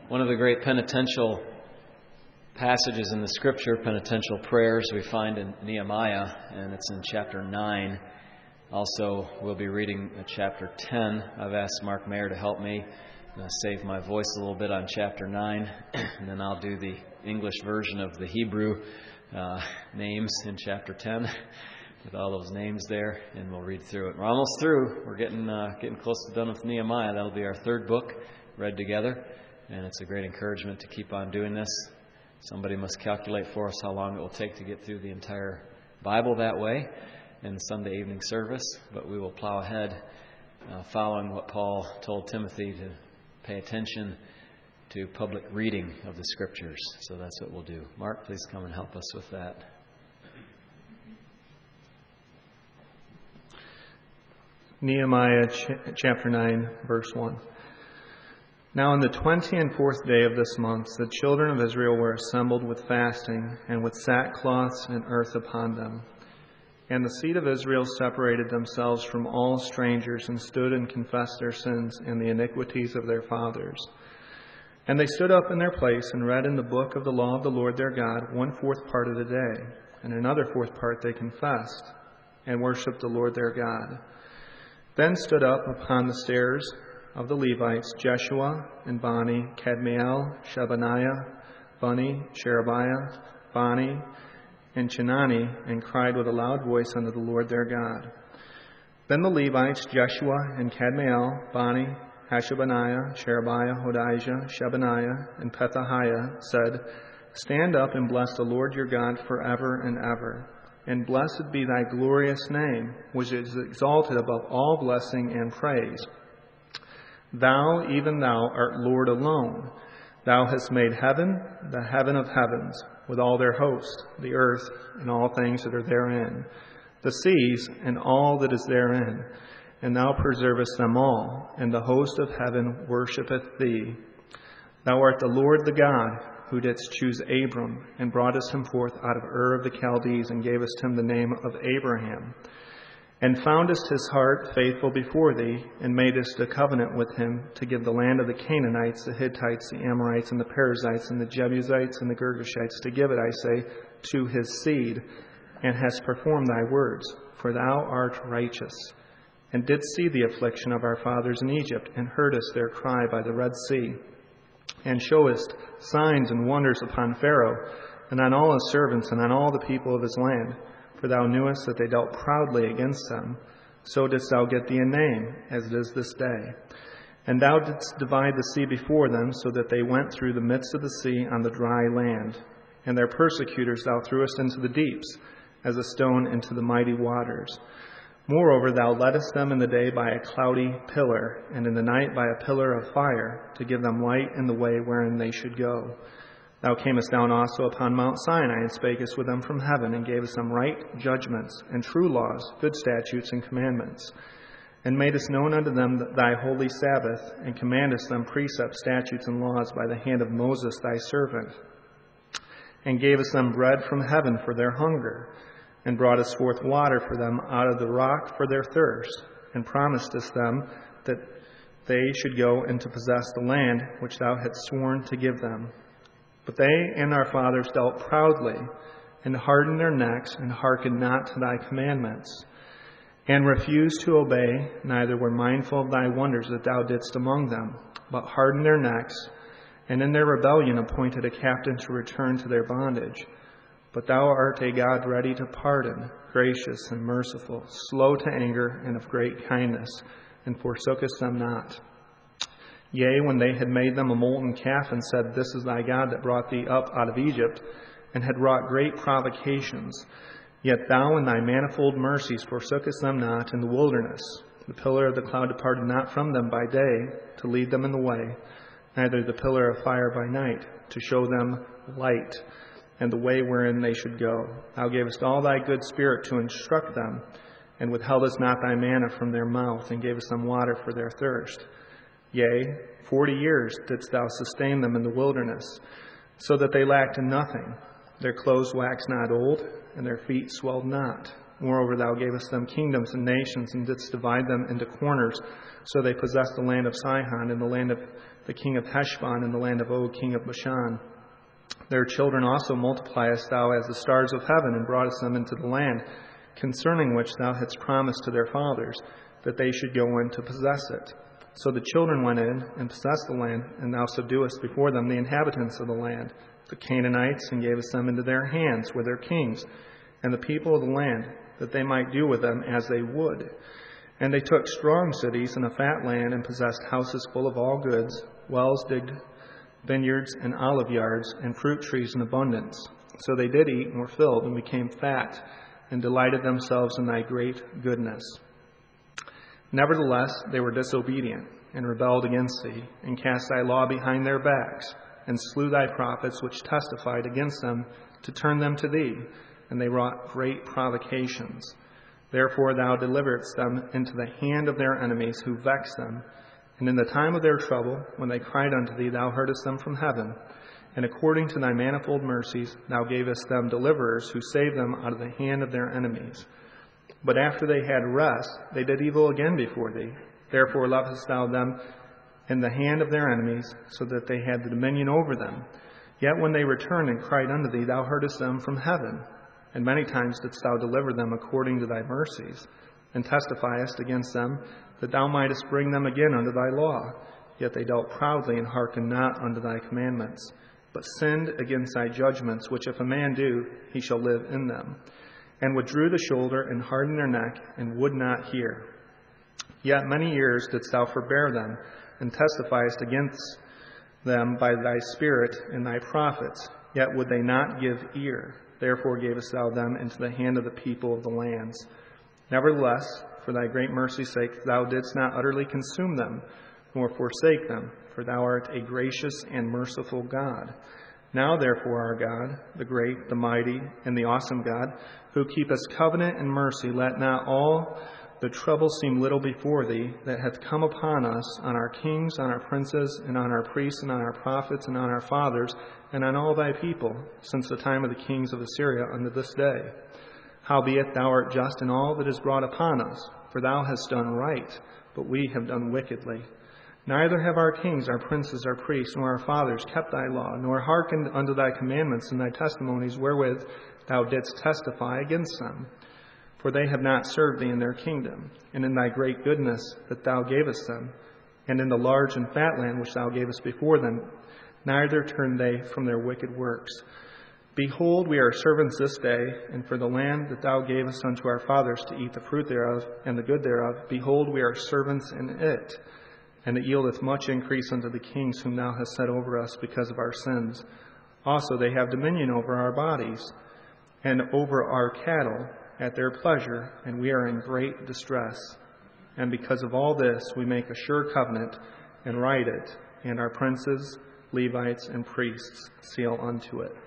One of the great penitential passages in the Scripture, penitential prayers, we find in Nehemiah, and it's in chapter 9. Also, we'll be reading chapter 10. I've asked Mark Mayer to help me save my voice a little bit on chapter 9, and then I'll do the English version of the Hebrew names in chapter 10 with all those names there, and we'll read through it. We're almost through. We're getting close to done with Nehemiah. That'll be our third book read together, and it's a great encouragement to keep on doing this. Somebody must calculate for us how long it will take to get through the entire Bible that way in the Sunday evening service, but we will plow ahead following what Paul told Timothy to pay attention to public reading of the Scriptures. So that's what we'll do. Mark, please come and help us with that. Nehemiah chapter 9, verse 1. Now on the 24th day of this month, the children of Israel were assembled with fasting and with sackcloths and earth upon them. And the seed of Israel separated themselves from all strangers and stood and confessed their sins and the iniquities of their fathers. And they stood up in their place and read in the book of the law of the Lord their God 1/4 part of the day, and another 4th part they confessed and worshipped the Lord their God. Then stood up upon the stairs of the Levites Jeshua and Bani, Kadmiel, Shebaniah, Bunni, Sherebiah, Bani, and Chenani, and cried with a loud voice unto the Lord their God. Then the Levites Jeshua and Kadmiel, Bani, Hashabaniah, Sherebiah, Hodijah, Shebaniah, and Pethahiah said, Stand up and bless the Lord your God forever and ever. And blessed be thy glorious name, which is exalted above all blessing and praise. Thou, even thou, art Lord alone. Thou hast made heaven, the heaven of heavens, with all their host, the earth and all things that are therein, the seas and all that is therein. And thou preservest them all, and the host of heaven worshippeth thee. Thou art the Lord the God, who didst choose Abram, and broughtest him forth out of Ur of the Chaldees, and gavest him the name of Abraham, and foundest his heart faithful before thee, and madest a covenant with him to give the land of the Canaanites, the Hittites, the Amorites, and the Perizzites, and the Jebusites, and the Girgashites, to give it, I say, to his seed, and hast performed thy words, for thou art righteous, and didst see the affliction of our fathers in Egypt, and heardest their cry by the Red Sea, and showest signs and wonders upon Pharaoh, and on all his servants, and on all the people of his land. For thou knewest that they dealt proudly against them. So didst thou get thee a name, as it is this day. And thou didst divide the sea before them, so that they went through the midst of the sea on the dry land. And their persecutors thou threwest into the deeps, as a stone into the mighty waters. Moreover, thou leddest them in the day by a cloudy pillar, and in the night by a pillar of fire, to give them light in the way wherein they should go. Thou camest down also upon Mount Sinai, and spakest with them from heaven, and gavest them right judgments, and true laws, good statutes, and commandments. And madest known unto them thy holy Sabbath, and commandest them precepts, statutes, and laws by the hand of Moses thy servant. And gavest them bread from heaven for their hunger, and broughtest forth water for them out of the rock for their thirst, and promisest them that they should go and to possess the land which thou hadst sworn to give them. But they and our fathers dealt proudly, and hardened their necks, and hearkened not to thy commandments, and refused to obey, neither were mindful of thy wonders that thou didst among them, but hardened their necks, and in their rebellion appointed a captain to return to their bondage. But thou art a God ready to pardon, gracious and merciful, slow to anger, and of great kindness, and forsookest them not. Yea, when they had made them a molten calf, and said, This is thy God that brought thee up out of Egypt, and had wrought great provocations, yet thou in thy manifold mercies forsookest them not in the wilderness. The pillar of the cloud departed not from them by day, to lead them in the way, neither the pillar of fire by night, to show them light, and the way wherein they should go. Thou gavest all thy good spirit to instruct them, and withheldest not thy manna from their mouth, and gavest them water for their thirst. Yea, 40 years didst thou sustain them in the wilderness, so that they lacked in nothing. Their clothes waxed not old, and their feet swelled not. Moreover, thou gavest them kingdoms and nations, and didst divide them into corners. So they possessed the land of Sihon, and the land of the king of Heshbon, and the land of Og, king of Bashan. Their children also multipliest thou as the stars of heaven, and broughtest them into the land, concerning which thou hadst promised to their fathers, that they should go in to possess it. So the children went in and possessed the land, and thou subduest before them the inhabitants of the land, the Canaanites, and gavest them into their hands with their kings, and the people of the land, that they might do with them as they would. And they took strong cities and a fat land, and possessed houses full of all goods, wells digged, vineyards and olive yards, and fruit trees in abundance. So they did eat and were filled, and became fat, and delighted themselves in thy great goodness. Nevertheless, they were disobedient, and rebelled against thee, and cast thy law behind their backs, and slew thy prophets which testified against them to turn them to thee, and they wrought great provocations. Therefore thou deliveredst them into the hand of their enemies who vexed them. And in the time of their trouble, when they cried unto thee, thou heardest them from heaven. And according to thy manifold mercies, thou gavest them deliverers who saved them out of the hand of their enemies. But after they had rest, they did evil again before thee. Therefore leftest thou them in the hand of their enemies, so that they had the dominion over them. Yet when they returned and cried unto thee, thou heardest them from heaven. And many times didst thou deliver them according to thy mercies, and testifiest against them, that thou mightest bring them again unto thy law. Yet they dealt proudly, and hearkened not unto thy commandments, but sinned against thy judgments, which if a man do, he shall live in them. And withdrew the shoulder, and hardened their neck, and would not hear. Yet many years didst thou forbear them, and testifiest against them by thy Spirit and thy prophets, yet would they not give ear. Therefore gavest thou them into the hand of the people of the lands. Nevertheless, for thy great mercy's sake, thou didst not utterly consume them, nor forsake them, for thou art a gracious and merciful God. Now therefore, our God, the great, the mighty, and the awesome God, who keepest covenant and mercy, let not all the trouble seem little before thee that hath come upon us, on our kings, on our princes, and on our priests, and on our prophets, and on our fathers, and on all thy people, since the time of the kings of Assyria unto this day. Howbeit thou art just in all that is brought upon us, for thou hast done right, but we have done wickedly. Neither have our kings, our princes, our priests, nor our fathers kept thy law, nor hearkened unto thy commandments and thy testimonies wherewith thou didst testify against them. For they have not served thee in their kingdom, and in thy great goodness that thou gavest them, and in the large and fat land which thou gavest before them, neither turned they from their wicked works. Behold, we are servants this day, and for the land that thou gavest unto our fathers to eat the fruit thereof and the good thereof, behold, we are servants in it. And it yieldeth much increase unto the kings whom thou hast set over us because of our sins. Also they have dominion over our bodies, and over our cattle at their pleasure, and we are in great distress. And because of all this, we make a sure covenant and write it, and our princes, Levites, and priests seal unto it.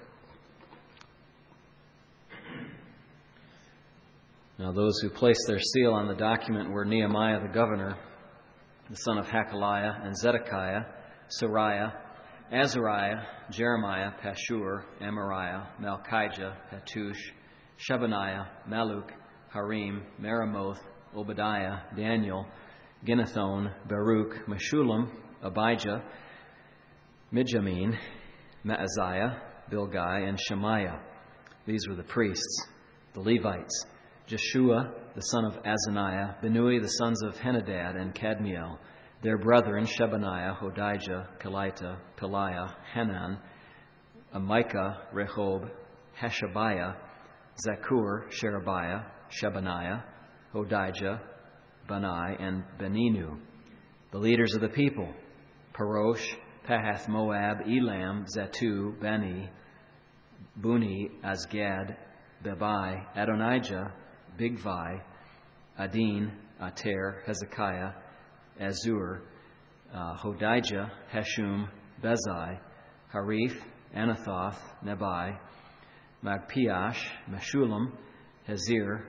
Now those who placed their seal on the document were Nehemiah the governor, the son of Hakaliah, and Zedekiah, Sariah, Azariah, Jeremiah, Pashur, Amariah, Malchijah, Hattush, Shebaniah, Maluk, Harim, Meremoth, Obadiah, Daniel, Ginnethon, Baruch, Meshullam, Abijah, Mijamin, Maaziah, Bilgai, and Shemaiah. These were the priests. The Levites: Jeshua, the son of Azaniah, Benui, the sons of Henadad, and Kadmiel. Their brethren, Shebaniah, Hodijah, Kelita, Peliah, Hanan, Amicah, Rehob, Hashabiah, Zakur, Sherebiah, Shebaniah, Hodijah, Bani, and Beninu. The leaders of the people: Parosh, Pahath Moab, Elam, Zatu, Bani, Buni, Azgad, Bebai, Adonijah, Bigvai, Adin, Ater, Hezekiah, Azur, Hodijah, Hashum, Bezai, Harith, Anathoth, Nebai, Magpiash, Meshullam, Hazir,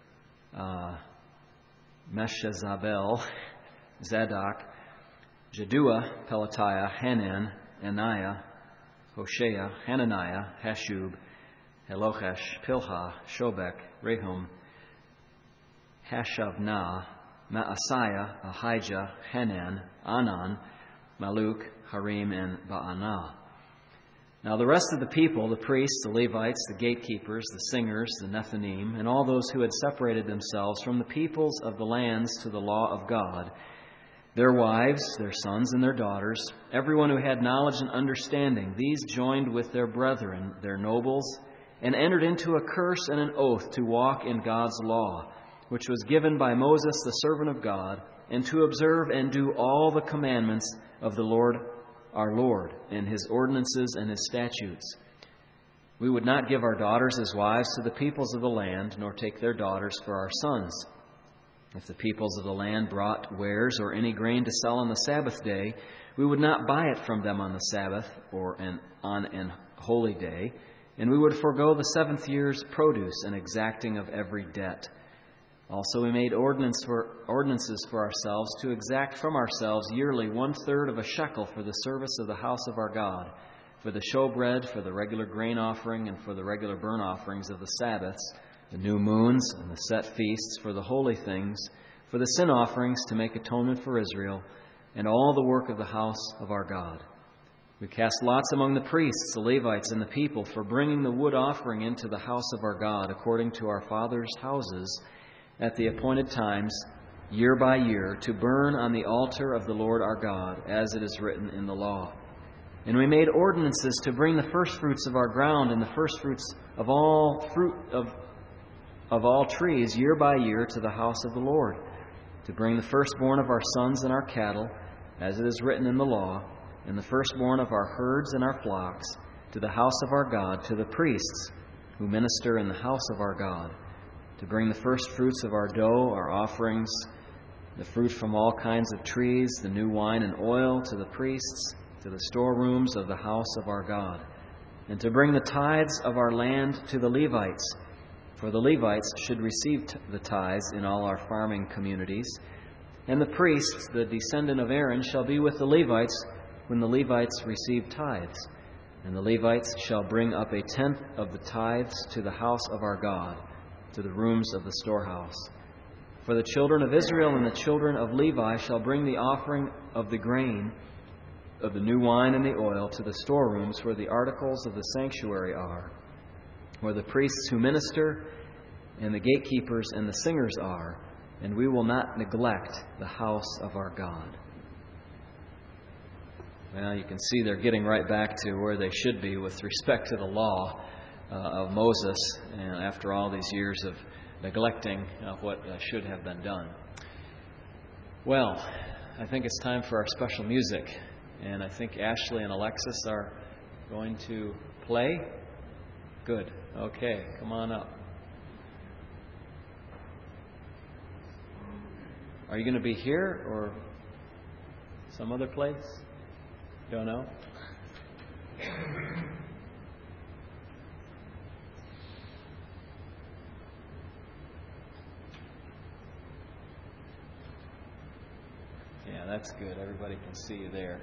Meshezabel, Zadok, Jaddua, Pelatiah, Hanan, Anaiah, Hoshea, Hananiah, Hashub, Helohesh, Pilha, Shobek, Rehum, Hashabnah, Maaseiah, Ahijah, Hanan, Anan, Maluk, Harim, and Baanah. Now the rest of the people, the priests, the Levites, the gatekeepers, the singers, the Nethinim, and all those who had separated themselves from the peoples of the lands to the law of God, their wives, their sons, and their daughters, everyone who had knowledge and understanding, these joined with their brethren, their nobles, and entered into a curse and an oath to walk in God's law, which was given by Moses, the servant of God, and to observe and do all the commandments of the Lord our Lord, and his ordinances and his statutes. We would not give our daughters as wives to the peoples of the land, nor take their daughters for our sons. If the peoples of the land brought wares or any grain to sell on the Sabbath day, we would not buy it from them on the Sabbath or on an holy day, and we would forego the 7th year's produce and exacting of every debt. Also, we made ordinances for ourselves to exact from ourselves yearly 1/3 of a shekel for the service of the house of our God, for the showbread, for the regular grain offering, and for the regular burnt offerings of the Sabbaths, the new moons, and the set feasts, for the holy things, for the sin offerings to make atonement for Israel, and all the work of the house of our God. We cast lots among the priests, the Levites, and the people for bringing the wood offering into the house of our God, according to our fathers' houses, at the appointed times, year by year, to burn on the altar of the Lord our God, as it is written in the law. And we made ordinances to bring the firstfruits of our ground and the firstfruits of all fruit of all trees year by year to the house of the Lord, to bring the firstborn of our sons and our cattle, as it is written in the law, and the firstborn of our herds and our flocks, to the house of our God, to the priests who minister in the house of our God, to bring the first fruits of our dough, our offerings, the fruit from all kinds of trees, the new wine and oil, to the priests, to the storerooms of the house of our God, and to bring the tithes of our land to the Levites, for the Levites should receive the tithes in all our farming communities. And the priests, the descendant of Aaron, shall be with the Levites when the Levites receive tithes. And the Levites shall bring up 1/10 of the tithes to the house of our God, to the rooms of the storehouse. For the children of Israel and the children of Levi shall bring the offering of the grain, of the new wine and the oil, to the storerooms where the articles of the sanctuary are, where the priests who minister and the gatekeepers and the singers are, and we will not neglect the house of our God. Well, you can see they're getting right back to where they should be with respect to the law of Moses, and after all these years of neglecting what should have been done. Well, I think it's time for our special music, and I think Ashley and Alexis are going to play. Good. Okay, come on up. Are you going to be here or some other place? Don't know? Yeah, that's good. Everybody can see you there.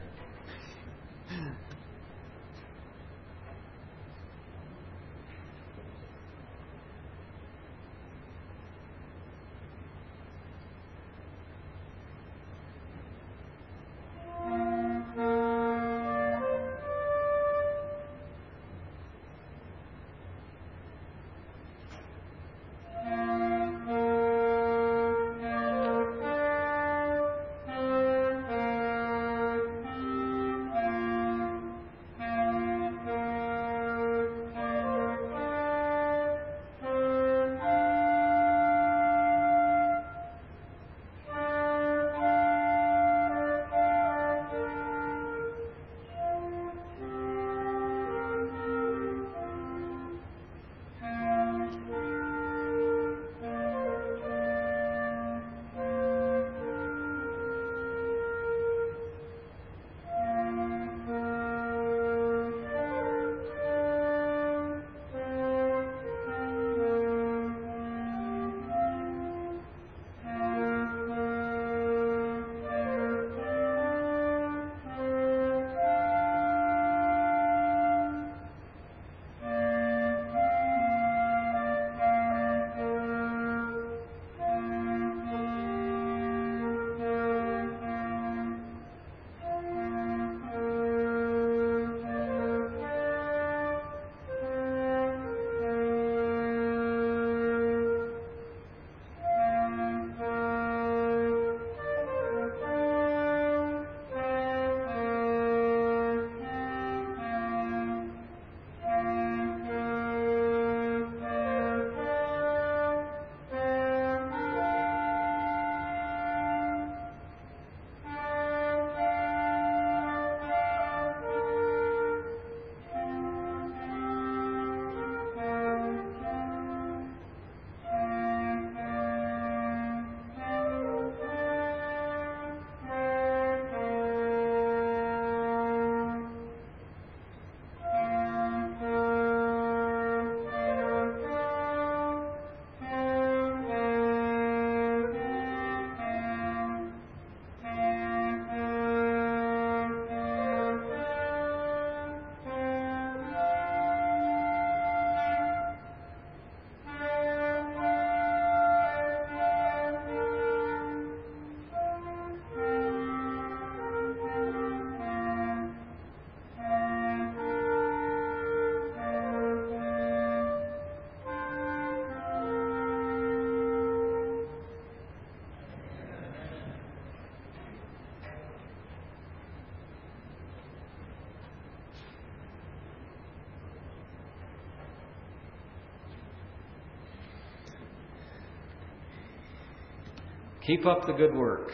Keep up the good work.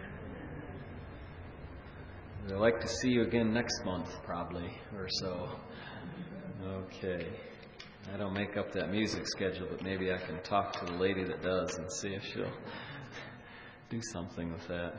I'd like to see you again next month, probably, or so. Okay. I don't make up that music schedule, but maybe I can talk to the lady that does and see if she'll do something with that.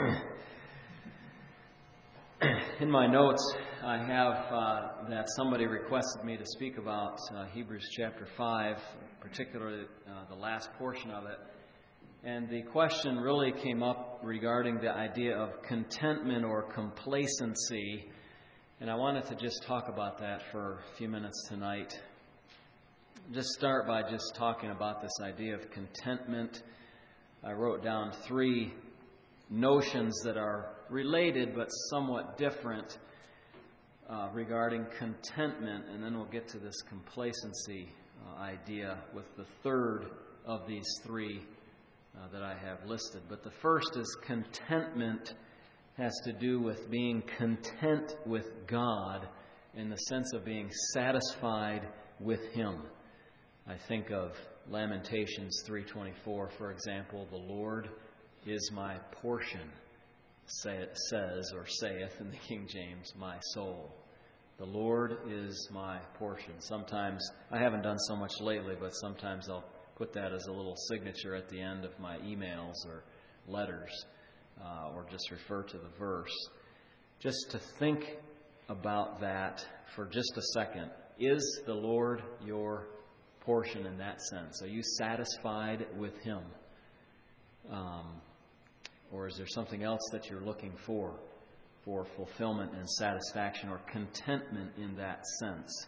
In my notes, I have that somebody requested me to speak about Hebrews chapter 5, particularly the last portion of it. And the question really came up regarding the idea of contentment or complacency. And I wanted to just talk about that for a few minutes tonight. Just start by just talking about this idea of contentment. I wrote down 3 notions that are related but somewhat different regarding contentment, and then we'll get to this complacency idea with the third of these 3 that I have listed. But the first is contentment has to do with being content with God in the sense of being satisfied with Him. I think of Lamentations 3:24, for example. The Lord is my portion, says or saith in the King James, my soul. The Lord is my portion. Sometimes, I haven't done so much lately, but sometimes I'll put that as a little signature at the end of my emails or letters, or just refer to the verse. Just to think about that for just a second. Is the Lord your portion in that sense? Are you satisfied with Him? Or is there something else that you're looking for fulfillment and satisfaction or contentment in that sense?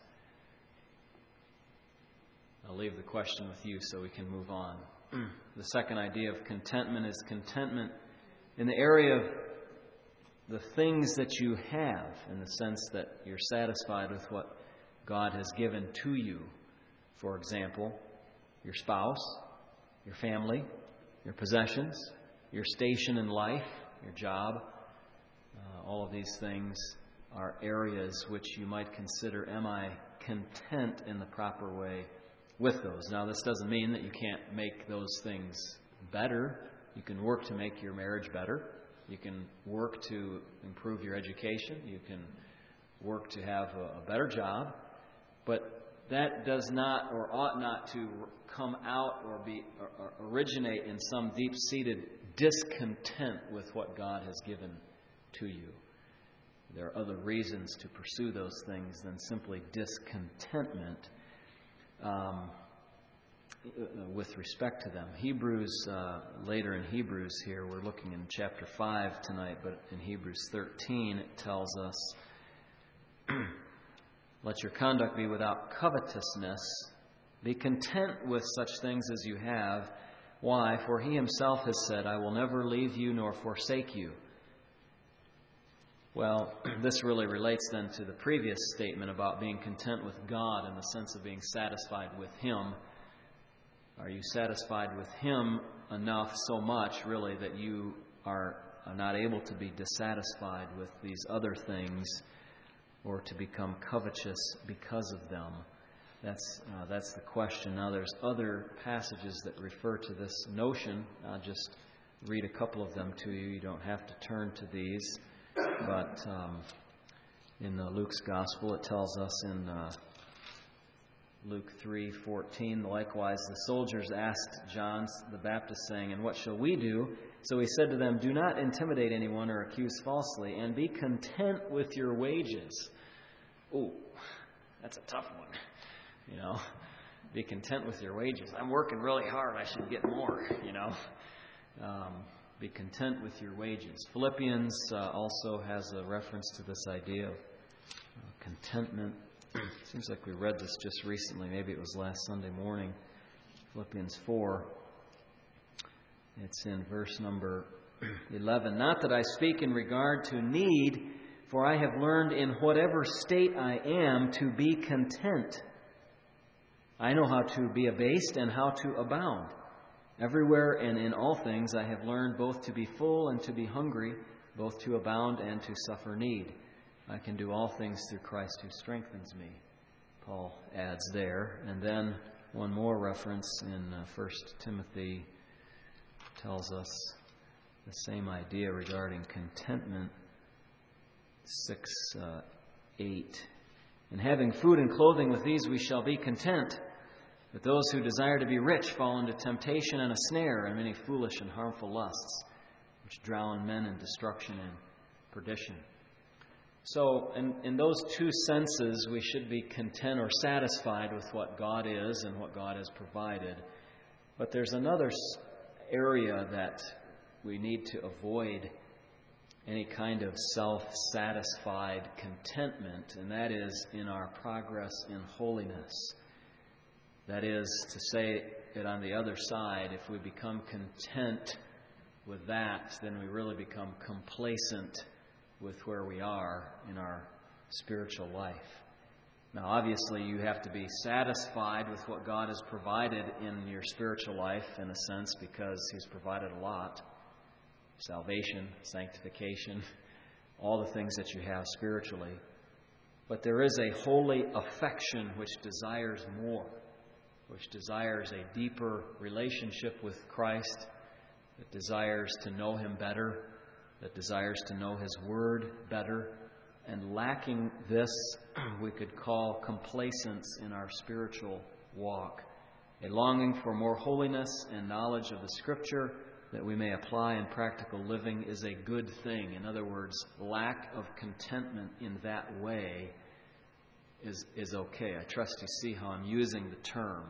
I'll leave the question with you so we can move on. The second idea of contentment is contentment in the area of the things that you have, in the sense that you're satisfied with what God has given to you. For example, your spouse, your family, your possessions, your station in life, your job. All of these things are areas which you might consider, am I content in the proper way with those? Now, this doesn't mean that you can't make those things better. You can work to make your marriage better. You can work to improve your education. You can work to have a better job. But that does not or ought not to come out or originate in some deep-seated discontent with what God has given to you. There are other reasons to pursue those things than simply discontentment with respect to them. Hebrews, later in Hebrews here, we're looking in chapter 5 tonight, but in Hebrews 13 it tells us, let your conduct be without covetousness. Be content with such things as you have. Why? For He Himself has said, I will never leave you nor forsake you. Well, this really relates then to the previous statement about being content with God in the sense of being satisfied with Him. Are you satisfied with Him enough, so much really, that you are not able to be dissatisfied with these other things or to become covetous because of them? That's the question. Now, there's other passages that refer to this notion. I'll just read a couple of them to you. You don't have to turn to these. But in Luke's Gospel, it tells us in Luke 3:14, likewise the soldiers asked John the Baptist, saying, and what shall we do? So he said to them, do not intimidate anyone or accuse falsely, and be content with your wages. Ooh, that's a tough one. You know, be content with your wages. I'm working really hard. I should get more, you know. Be content with your wages. Philippians also has a reference to this idea of contentment. Seems like we read this just recently. Maybe it was last Sunday morning. Philippians 4. It's in verse number 11. Not that I speak in regard to need, for I have learned in whatever state I am to be content. I know how to be abased and how to abound. Everywhere and in all things I have learned both to be full and to be hungry, both to abound and to suffer need. I can do all things through Christ who strengthens me, Paul adds there. And then one more reference in 1 Timothy tells us the same idea regarding contentment. 6:8. And having food and clothing, with these we shall be content. But those who desire to be rich fall into temptation and a snare, and many foolish and harmful lusts, which drown men in destruction and perdition. So, in those two senses, we should be content or satisfied with what God is and what God has provided. But there's another area that we need to avoid any kind of self-satisfied contentment, and that is in our progress in holiness. That is to say it on the other side, if we become content with that, then we really become complacent with where we are in our spiritual life. Now, obviously, you have to be satisfied with what God has provided in your spiritual life, in a sense, because He's provided a lot. Salvation, sanctification, all the things that you have spiritually. But there is a holy affection which desires more, which desires a deeper relationship with Christ, that desires to know Him better, that desires to know His Word better. And lacking this, we could call complacence in our spiritual walk. A longing for more holiness and knowledge of the Scripture that we may apply in practical living is a good thing. In other words, lack of contentment in that way is okay. I trust you see how I'm using the term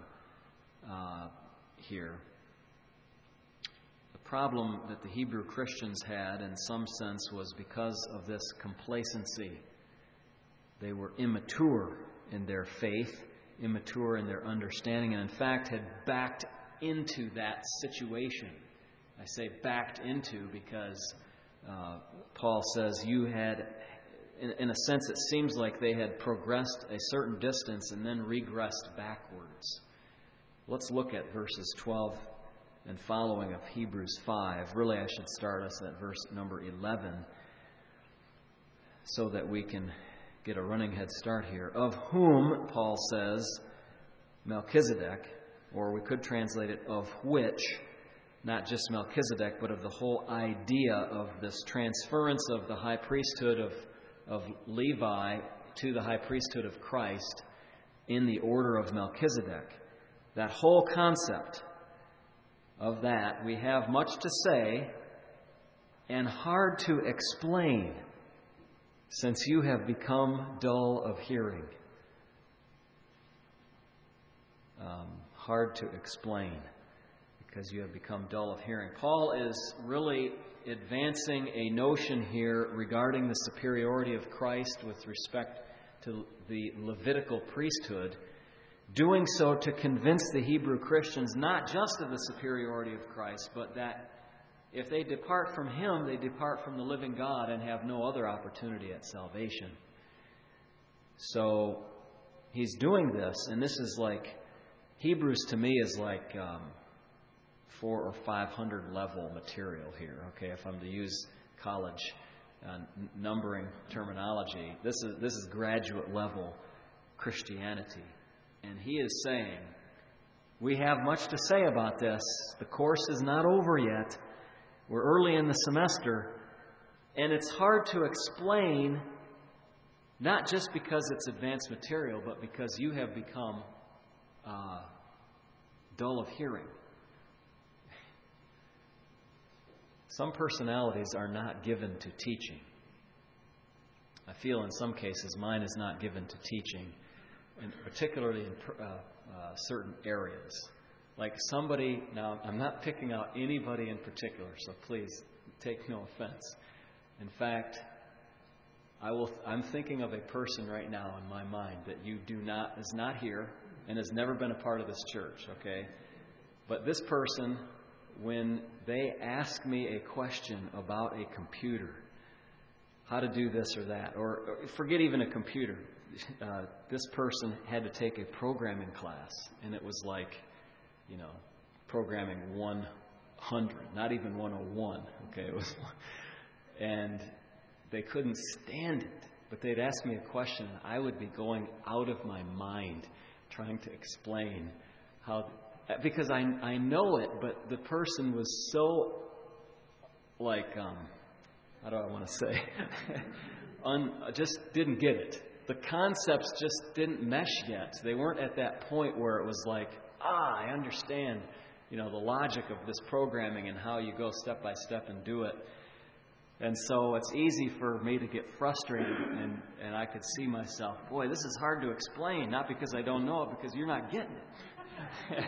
here. The problem that the Hebrew Christians had, in some sense, was because of this complacency. They were immature in their faith, immature in their understanding, and in fact had backed into that situation. I say backed into because Paul says you had, in a sense, it seems like they had progressed a certain distance and then regressed backwards. Let's look at verses 12 and following of Hebrews 5. Really, I should start us at verse number 11 so that we can get a running head start here. Of whom, Paul says, Melchizedek, or we could translate it, of which, not just Melchizedek, but of the whole idea of this transference of the high priesthood of Levi to the high priesthood of Christ in the order of Melchizedek. That whole concept of that, we have much to say and hard to explain, since you have become dull of hearing. Hard to explain, because you have become dull of hearing. Paul is really advancing a notion here regarding the superiority of Christ with respect to the Levitical priesthood, doing so to convince the Hebrew Christians not just of the superiority of Christ, but that if they depart from Him, they depart from the living God and have no other opportunity at salvation. So he's doing this, and this is like, Hebrews to me is like 400 or 500 level material here, okay, if I'm to use college numbering terminology. This is graduate level Christianity. And he is saying, we have much to say about this. The course is not over yet. We're early in the semester. And it's hard to explain, not just because it's advanced material, but because you have become dull of hearing. Some personalities are not given to teaching. I feel in some cases mine is not given to teaching, and particularly in certain areas. Like somebody, now I'm not picking out anybody in particular, so please take no offense. In fact, I'm thinking of a person right now in my mind that is not here and has never been a part of this church, okay? But this person, when they ask me a question about a computer, how to do this or that, or forget even a computer, this person had to take a programming class, and it was like, programming 100, not even 101, okay? It was, and they couldn't stand it, but they'd ask me a question, and I would be going out of my mind trying to explain how because I know it, but the person was so, like, how do I want to say, just didn't get it. The concepts just didn't mesh yet. They weren't at that point where it was like, I understand, the logic of this programming and how you go step by step and do it. And so it's easy for me to get frustrated, and I could see myself, boy, this is hard to explain, not because I don't know it, because you're not getting it.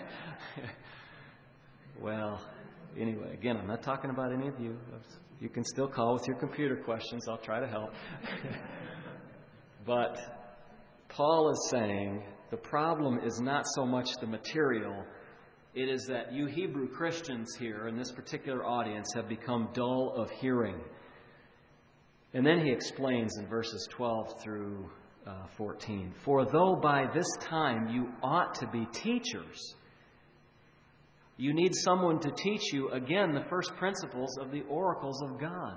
Well, anyway, again, I'm not talking about any of you. You can still call with your computer questions. I'll try to help. But Paul is saying the problem is not so much the material. It is that you Hebrew Christians here in this particular audience have become dull of hearing. And then he explains in verses 12 through 14, for though by this time you ought to be teachers, you need someone to teach you, again, the first principles of the oracles of God.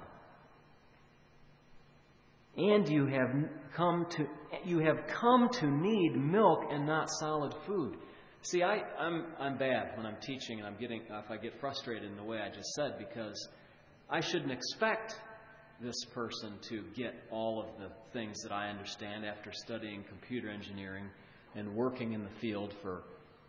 And you have come to need milk and not solid food. See, I'm bad when I'm teaching and if I get frustrated in the way I just said, because I shouldn't expect this person to get all of the things that I understand after studying computer engineering and working in the field for,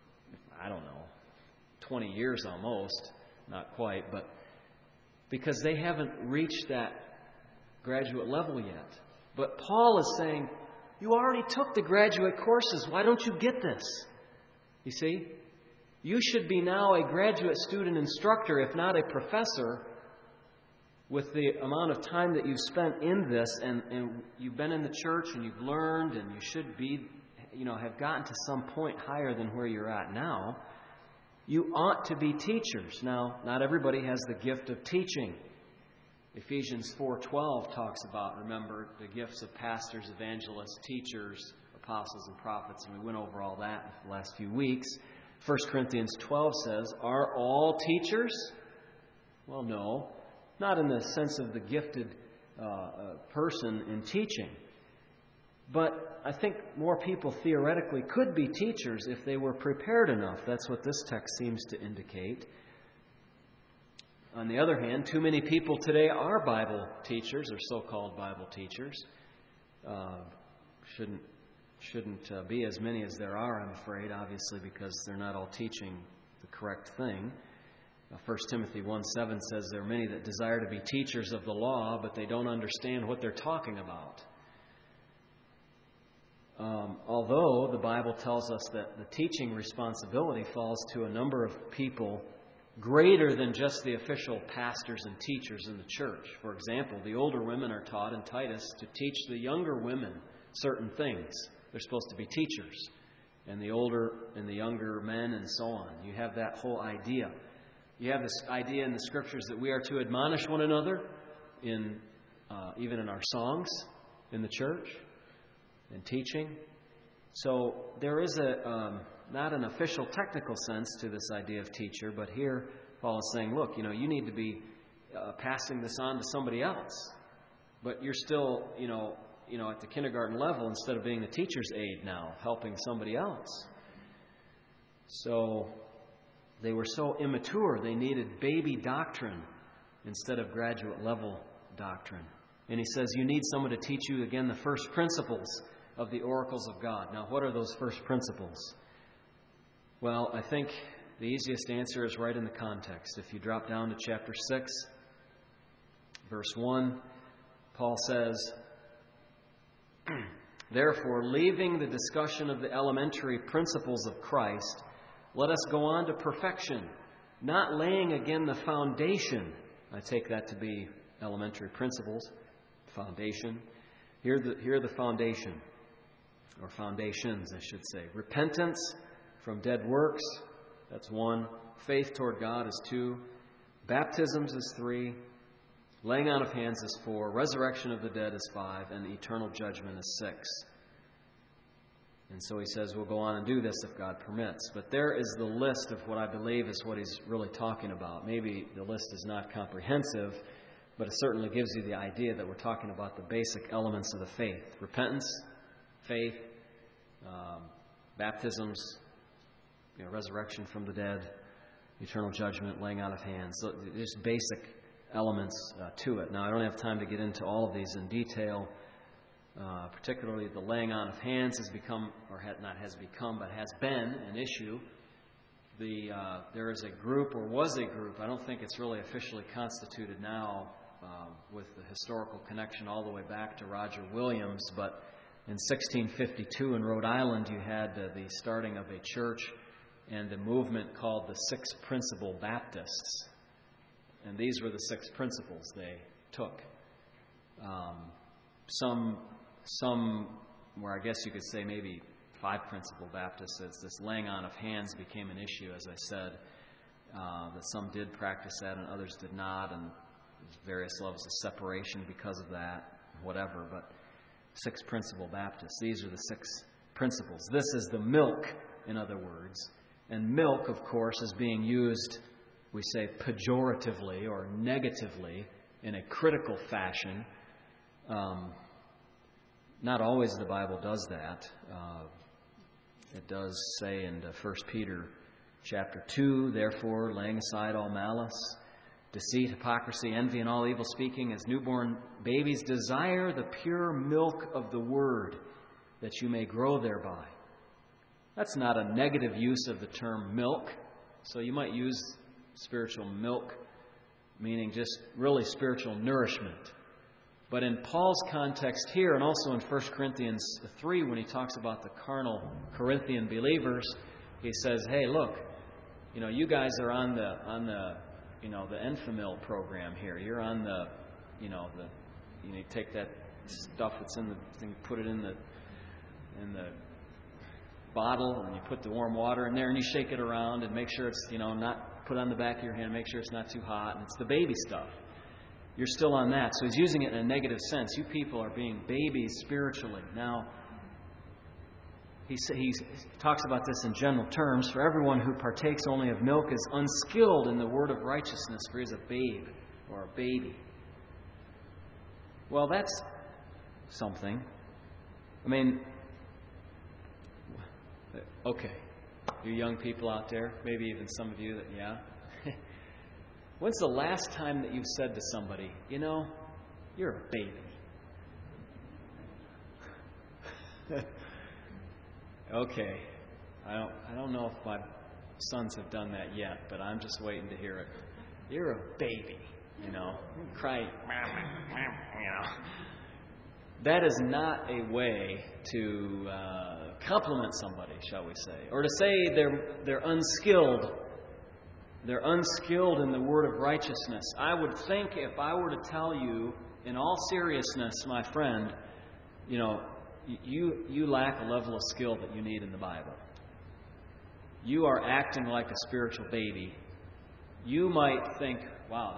20 years almost, not quite, but because they haven't reached that graduate level yet. But Paul is saying, you already took the graduate courses. Why don't you get this? You see? You should be now a graduate student instructor, if not a professor, with the amount of time that you've spent in this, and you've been in the church and you've learned, and you should be, have gotten to some point higher than where you're at now. You ought to be teachers. Now, not everybody has the gift of teaching. Ephesians 4:12 talks about, remember, the gifts of pastors, evangelists, teachers, apostles, and prophets, and we went over all that in the last few weeks. 1 Corinthians 12 says, are all teachers? Well, no. Not in the sense of the gifted person in teaching. But I think more people theoretically could be teachers if they were prepared enough. That's what this text seems to indicate. On the other hand, too many people today are Bible teachers or so-called Bible teachers. Shouldn't be as many as there are, I'm afraid, obviously, because they're not all teaching the correct thing. 1 Timothy 1:7 says there are many that desire to be teachers of the law, but they don't understand what they're talking about. Although the Bible tells us that the teaching responsibility falls to a number of people greater than just the official pastors and teachers in the church. For example, the older women are taught in Titus to teach the younger women certain things. They're supposed to be teachers. And the older and the younger men and so on. You have that whole idea. You have this idea in the Scriptures that we are to admonish one another, even in our songs in the church, in teaching. So there is not an official technical sense to this idea of teacher, but here Paul is saying, look, you need to be passing this on to somebody else. But you're still, at the kindergarten level instead of being the teacher's aide now, helping somebody else. So they were so immature, they needed baby doctrine instead of graduate level doctrine. And he says you need someone to teach you, again, the first principles of the oracles of God. Now, what are those first principles? Well, I think the easiest answer is right in the context. If you drop down to chapter 6, verse 1, Paul says, therefore, leaving the discussion of the elementary principles of Christ, let us go on to perfection, not laying again the foundation. I take that to be elementary principles, foundation. Here the foundation, or foundations, I should say. Repentance from dead works, that's 1. Faith toward God is 2. Baptisms is 3. Laying on of hands is 4. Resurrection of the dead is 5. And eternal judgment is 6. And so he says we'll go on and do this if God permits. But there is the list of what I believe is what he's really talking about. Maybe the list is not comprehensive, but it certainly gives you the idea that we're talking about the basic elements of the faith. Repentance, faith, baptisms, resurrection from the dead, eternal judgment, laying out of hands. So there's basic elements to it. Now, I don't have time to get into all of these in detail. Particularly the laying on of hands has become, or not has become, but has been an issue. There is a group, or was a group, I don't think it's really officially constituted now with the historical connection all the way back to Roger Williams, but in 1652 in Rhode Island you had the starting of a church and a movement called the Six Principal Baptists. And these were the six principles they took. Some, where I guess you could say maybe five Principal Baptists, as this laying on of hands became an issue, as I said, that some did practice that and others did not, and there's various levels of separation because of that, whatever. But six Principal Baptists, these are the six principles. This is the milk, in other words. And milk, of course, is being used, we say, pejoratively or negatively in a critical fashion. Not always the Bible does that. It does say in 1 Peter chapter 2, therefore, laying aside all malice, deceit, hypocrisy, envy, and all evil speaking, as newborn babies, desire the pure milk of the Word, that you may grow thereby. That's not a negative use of the term milk. So you might use spiritual milk, meaning just really spiritual nourishment. But in Paul's context here, and also in 1 Corinthians 3, when he talks about the carnal Corinthian believers, he says, "Hey, look, you guys are on the Enfamil program here. You're on you take that stuff that's in the thing, put it in the bottle, and you put the warm water in there, and you shake it around, and make sure it's not put on the back of your hand. Make sure it's not too hot, and it's the baby stuff." You're still on that. So he's using it in a negative sense. You people are being babies spiritually. Now, he talks about this in general terms. For everyone who partakes only of milk is unskilled in the word of righteousness, for he is a babe or a baby. Well, that's something. I mean, okay, you young people out there, maybe even some of you that, yeah. When's the last time that you've said to somebody, you're a baby? Okay. I don't know if my sons have done that yet, but I'm just waiting to hear it. You're a baby, cry, That is not a way to compliment somebody, shall we say, or to say they're unskilled. They're unskilled in the word of righteousness. I would think if I were to tell you, in all seriousness, my friend, you lack a level of skill that you need in the Bible. You are acting like a spiritual baby. You might think, wow,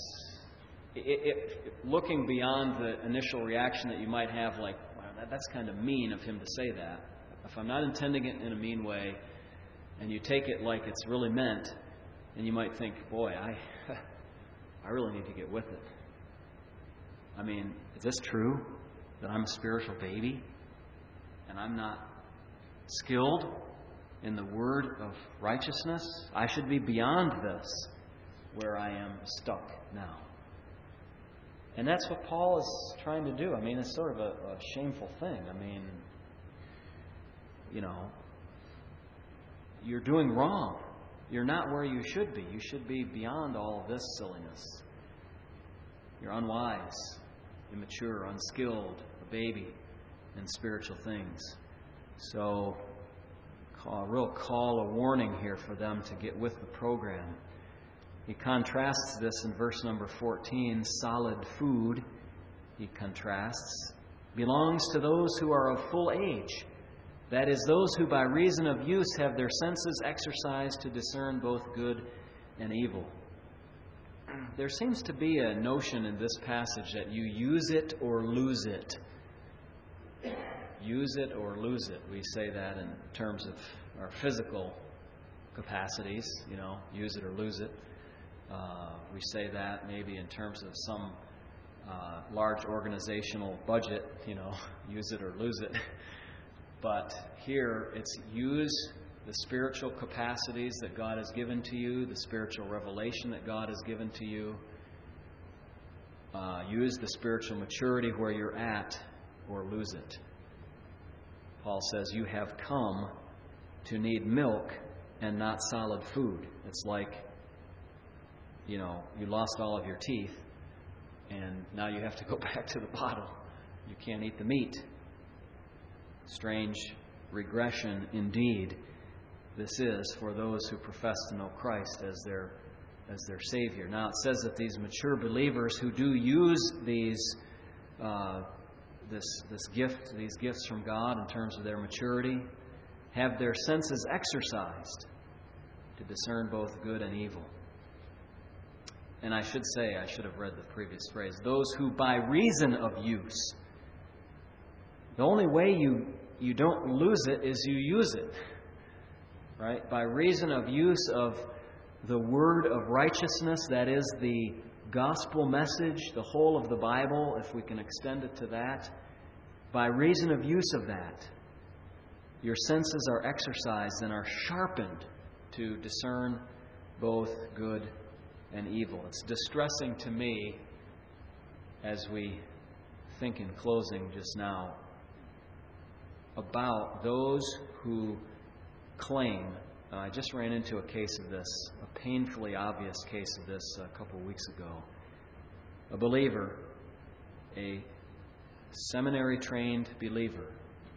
looking beyond the initial reaction that you might have, like, wow, that's kind of mean of him to say that. If I'm not intending it in a mean way, and you take it like it's really meant, and you might think, boy, I really need to get with it. I mean, is this true? That I'm a spiritual baby? And I'm not skilled in the word of righteousness? I should be beyond this, where I am stuck now. And that's what Paul is trying to do. I mean, it's sort of a shameful thing. I mean, you're doing wrong. You're not where you should be. You should be beyond all of this silliness. You're unwise, immature, unskilled, a baby in spiritual things. So, a warning here for them to get with the program. He contrasts this in verse number 14. Solid food, he contrasts, belongs to those who are of full age. That is, those who by reason of use have their senses exercised to discern both good and evil. There seems to be a notion in this passage that you use it or lose it. Use it or lose it. We say that in terms of our physical capacities, use it or lose it. We say that maybe in terms of some large organizational budget, use it or lose it. But here it's use the spiritual capacities that God has given to you, the spiritual revelation that God has given to you. Use the spiritual maturity where you're at, or lose it. Paul says, you have come to need milk and not solid food. It's like, you lost all of your teeth, and now you have to go back to the bottle. You can't eat the meat. Strange regression indeed. This is for those who profess to know Christ as their Savior. Now it says that these mature believers who do use these gifts from God in terms of their maturity have their senses exercised to discern both good and evil. And I should have read the previous phrase, those who by reason of use. The only way you don't lose it is you use it. Right? By reason of use of the word of righteousness, that is the gospel message, the whole of the Bible, if we can extend it to that. By reason of use of that, your senses are exercised and are sharpened to discern both good and evil. It's distressing to me, as we think in closing just now, about those who claim, I just ran into a case of this, a painfully obvious case of this a couple of weeks ago. A believer, a seminary-trained believer,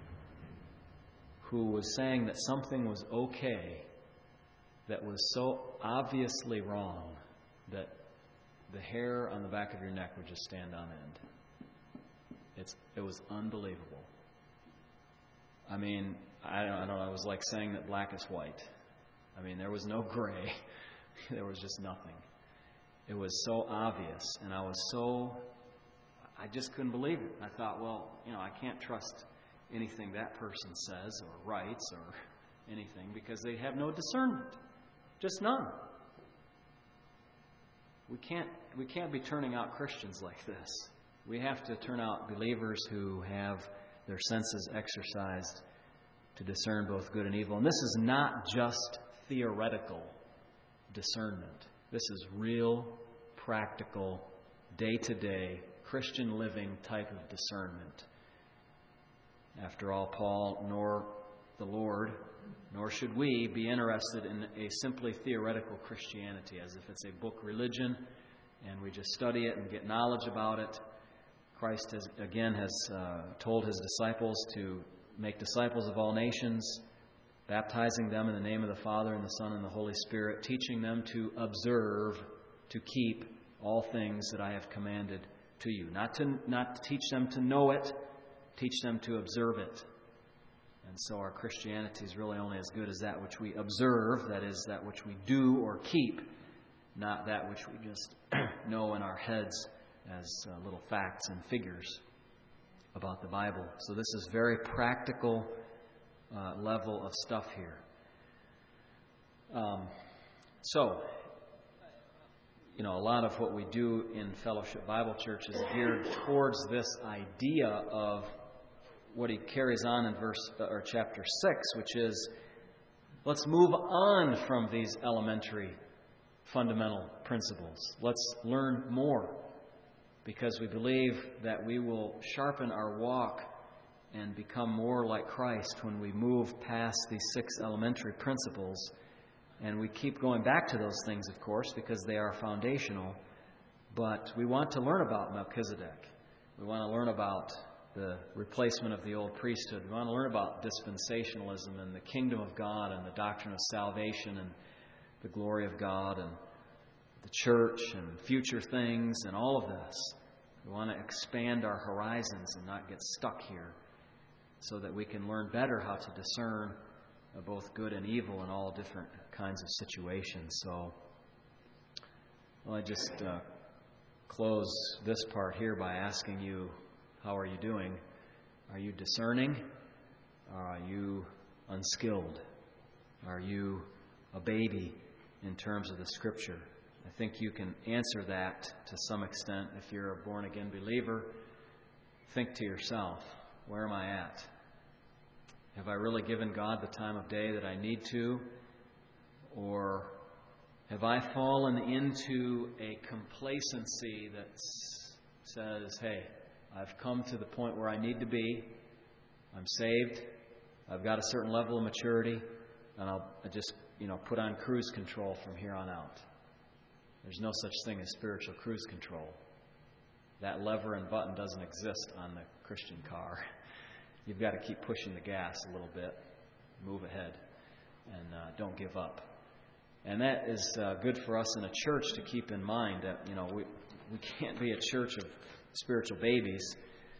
who was saying that something was okay that was so obviously wrong that the hair on the back of your neck would just stand on end. It was unbelievable. I mean, I don't know, it was like saying that black is white. I mean, there was no gray. There was just nothing. It was so obvious, and I just couldn't believe it. I thought, well, I can't trust anything that person says or writes or anything because they have no discernment. Just none. We can't be turning out Christians like this. We have to turn out believers who have their senses exercised to discern both good and evil. And this is not just theoretical discernment. This is real, practical, day-to-day, Christian living type of discernment. After all, Paul nor the Lord, nor should we be interested in a simply theoretical Christianity, as if it's a book religion and we just study it and get knowledge about it. Christ has told His disciples to make disciples of all nations, baptizing them in the name of the Father and the Son and the Holy Spirit, teaching them to observe, to keep all things that I have commanded to you. Not to teach them to know it, teach them to observe it. And so our Christianity is really only as good as that which we observe, that is, that which we do or keep, not that which we just know in our heads as little facts and figures about the Bible. So this is very practical level of stuff here. A lot of what we do in Fellowship Bible Church is geared towards this idea of what he carries on in chapter 6, which is, let's move on from these elementary fundamental principles. Let's learn more, because we believe that we will sharpen our walk and become more like Christ when we move past these 6 elementary principles. And we keep going back to those things, of course, because they are foundational. But we want to learn about Melchizedek. We want to learn about the replacement of the old priesthood. We want to learn about dispensationalism and the kingdom of God and the doctrine of salvation and the glory of God and the church and future things and all of this. We want to expand our horizons and not get stuck here, so that we can learn better how to discern both good and evil in all different kinds of situations. So, I just close this part here by asking you, how are you doing? Are you discerning? Are you unskilled? Are you a baby in terms of the Scripture? I think you can answer that to some extent if you're a born-again believer. Think to yourself, where am I at? Have I really given God the time of day that I need to? Or have I fallen into a complacency that says, hey, I've come to the point where I need to be. I'm saved. I've got a certain level of maturity. And I'll just, put on cruise control from here on out. There's no such thing as spiritual cruise control. That lever and button doesn't exist on the Christian car. You've got to keep pushing the gas a little bit, move ahead, and don't give up. And that is good for us in a church to keep in mind that, we can't be a church of spiritual babies.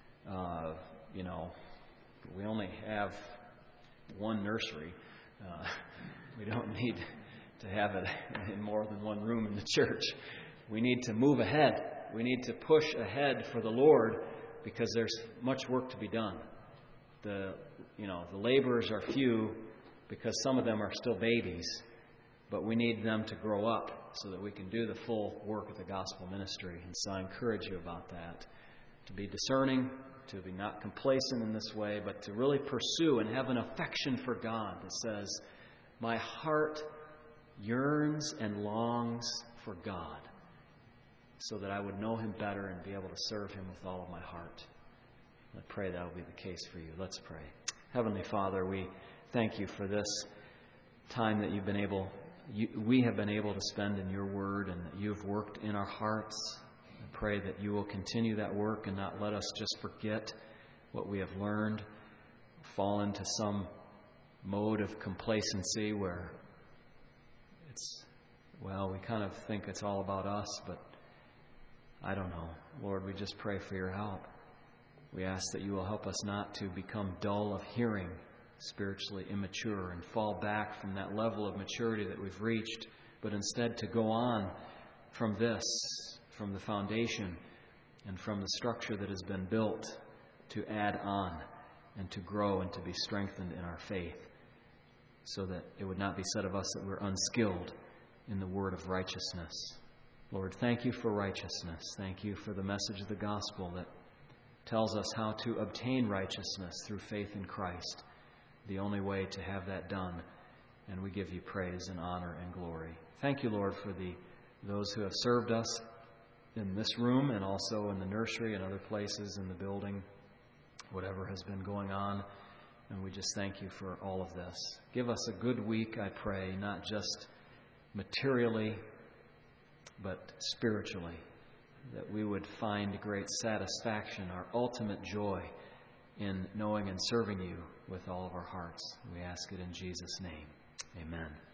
We only have one nursery. We don't need to have it in more than one room in the church. We need to move ahead. We need to push ahead for the Lord because there's much work to be done. The laborers are few because some of them are still babies, but we need them to grow up so that we can do the full work of the gospel ministry. And so I encourage you about that, to be discerning, to be not complacent in this way, but to really pursue and have an affection for God that says, my heart yearns and longs for God so that I would know Him better and be able to serve Him with all of my heart. I pray that will be the case for you. Let's pray. Heavenly Father, we thank you for this time that we have been able to spend in your word and that you've worked in our hearts. I pray that you will continue that work and not let us just forget what we have learned, fall into some mode of complacency where we kind of think it's all about us, but I don't know. Lord, we just pray for your help. We ask that you will help us not to become dull of hearing, spiritually immature, and fall back from that level of maturity that we've reached, but instead to go on from the foundation and from the structure that has been built, to add on and to grow and to be strengthened in our faith, so that it would not be said of us that we're unskilled in the word of righteousness. Lord, thank you for righteousness. Thank you for the message of the gospel that tells us how to obtain righteousness through faith in Christ, the only way to have that done. And we give you praise and honor and glory. Thank you, Lord, for those who have served us in this room and also in the nursery and other places in the building, whatever has been going on. And we just thank you for all of this. Give us a good week, I pray, not just materially, but spiritually, that we would find great satisfaction, our ultimate joy in knowing and serving you with all of our hearts. We ask it in Jesus' name. Amen.